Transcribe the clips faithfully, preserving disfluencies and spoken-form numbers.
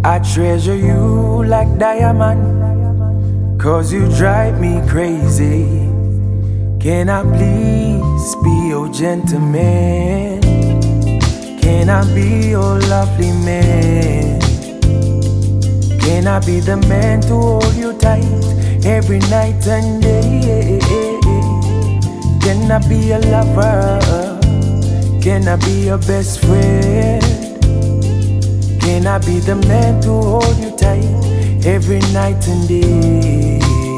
I treasure you like diamond, cause you drive me crazy. Can I please be your gentleman? Can I be your lovely man? Can I be the man to hold you tight every night and day? Can I be a lover? Can I be your best friend? Can I be the man to hold you tight every night and day?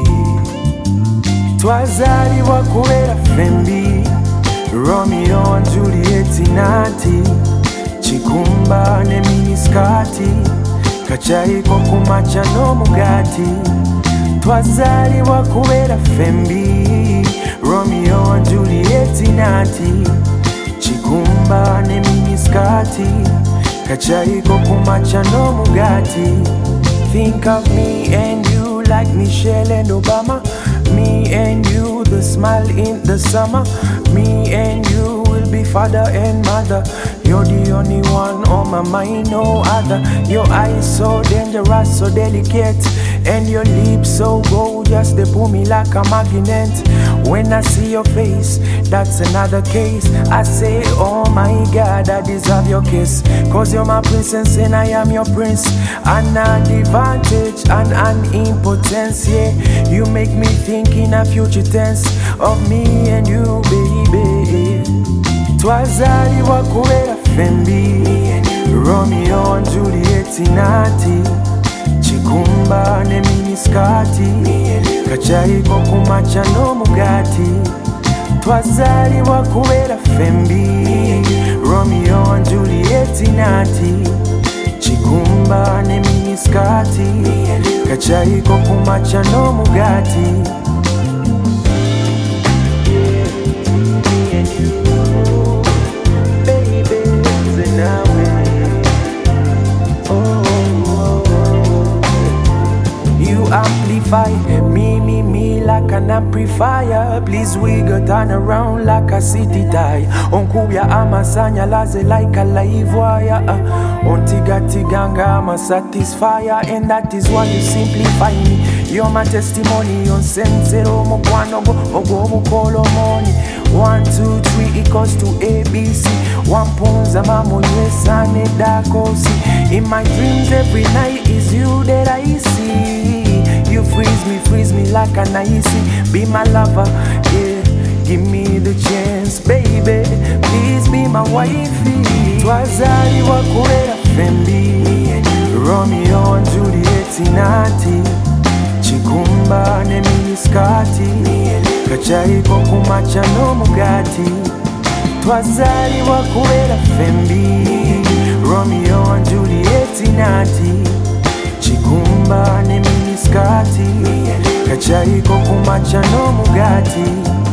Twazaliwa kubera fembi, Romeo and Juliet inati, chikumba ne miniskati, kachayiko kumacha no mugati. Twazaliwa kubera fembi, Romeo and Juliet inati, chikumba ne miniskati, kachayiko kumacha no mugati. Think of me and you like Michelle and Obama. Me and you, the smile in the summer. Me and you will be father and mother. You're the only one on my mind, no other. Your eyes so dangerous, so delicate, and your lips so gorgeous, they pull me like a magnet. When I see your face, that's another case. I say, oh my God, I deserve your kiss, cause you're my princess and I am your prince. An advantage and an impotence, yeah. You make me think in a future tense of me and you, baby. Twazaliwa kubera fembi, Romeo and Juliet inati, chikumba ne miniskati, kachayiko kumacha no mugati. Twazaliwa kubera fembi, Romeo and Juliet inati, chikumba ne miniskati, kachayiko kumacha no mugati. Amplify me, me, me like an amplifier. Please we go turn around like a city tie. Onkuya amasanya laze like a live wire. Ontiga tiganga ama satisfier, and that is why you simplify me. You're my testimony on sensero mo kwanogo ogo kolo money. One, two, three equals to A B C. One punza mamo yesane dakosi. In my dreams every night is you that I see. You freeze me, freeze me like an icy. Be my lover, yeah. Give me the chance, baby. Please be my wifey. Twazaliwa kubera fembi, Romeo and Juliet inati, chikumba ne miniskati, kachayiko kumacha no mugati. Twazaliwa kubera fembi, Romeo and Juliet inati, chikumba ne miniskati, kachayiko kumacha no mugati.